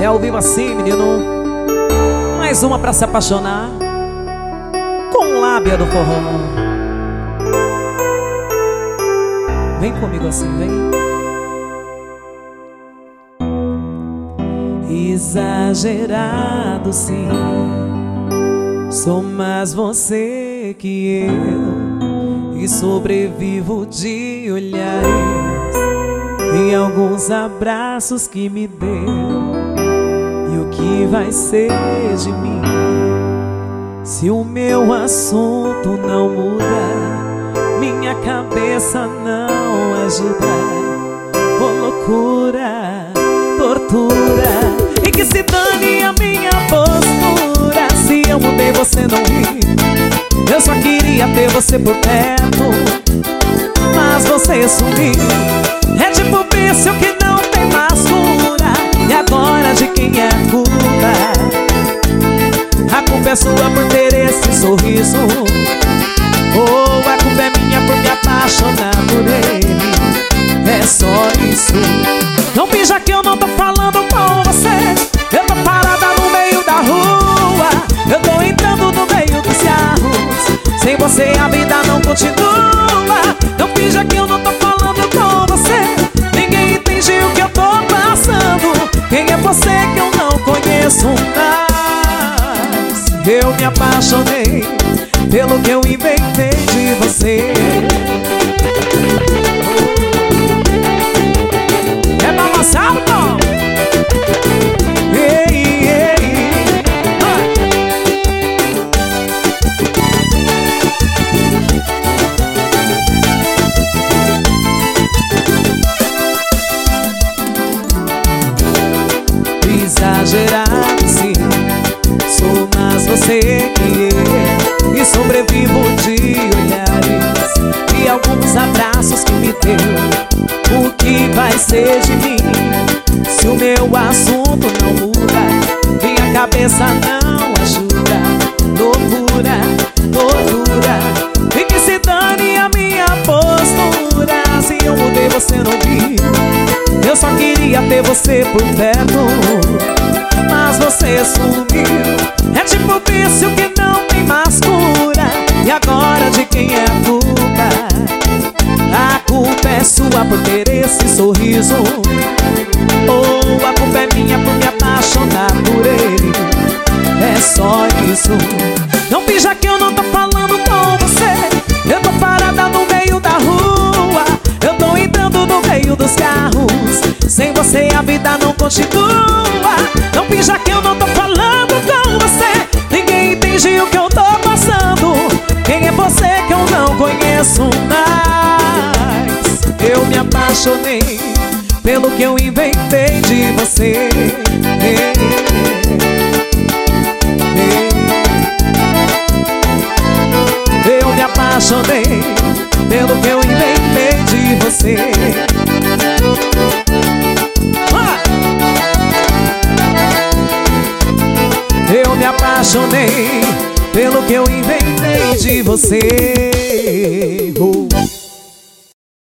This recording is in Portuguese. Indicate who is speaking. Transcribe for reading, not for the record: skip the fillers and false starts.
Speaker 1: É ao vivo assim, menino. Mais uma pra se apaixonar com lábia do forró. Vem comigo assim, vem. Exagerado sim, sou mais você que eu, e sobrevivo de olhares e alguns abraços que me deu. E o que vai ser de mim se o meu assunto não mudar, minha cabeça não ajudar? Oh, loucura, tortura, e que se dane a minha postura. Se eu mudei você não ri, eu só queria ter você por perto, mas você sumiu. É tipo vício que não tem mais cura. E agora de quem é a culpa? A culpa é sua por ter esse sorriso, ou a culpa é minha por me apaixonar por ele? É só isso. Não finja que eu não tô falando com você. Eu tô parada no meio da rua, eu tô entrando no meio dos carros. Sem você a vida não continua. Não finja que eu não tô falando com você. Ninguém entende o que eu tô passando. Quem é você que eu não conheço mais? Eu me apaixonei pelo que eu inventei de você. É balançado, bom? Ei, ei, exagerado sim, sou mais você que eu, e sobrevivo de olhares e alguns abraços que me deu. O que vai ser de mim se o meu assunto não muda, minha cabeça não ajuda? Loucura, tortura, e que se dane a minha postura. Se eu mudei você não viu, eu só queria ter você por perto, mas você sumiu. É tipo vício que não tem mais cura. E agora de quem é a culpa? A culpa é sua por ter esse sorriso, ou a culpa é minha por me apaixonar por ele? É só isso. Não finja que eu não tô falando com você. Eu tô parada no meio da rua, eu tô entrando no meio dos carros. Sem você a vida não continua. Não finja que eu não tô falando com você. Ninguém entende o que eu tô passando. Quem é você que eu não conheço mais? Eu me apaixonei pelo que eu inventei de você. Eu me apaixonei pelo que eu inventei de você. Eu me apaixonei pelo que eu inventei de você.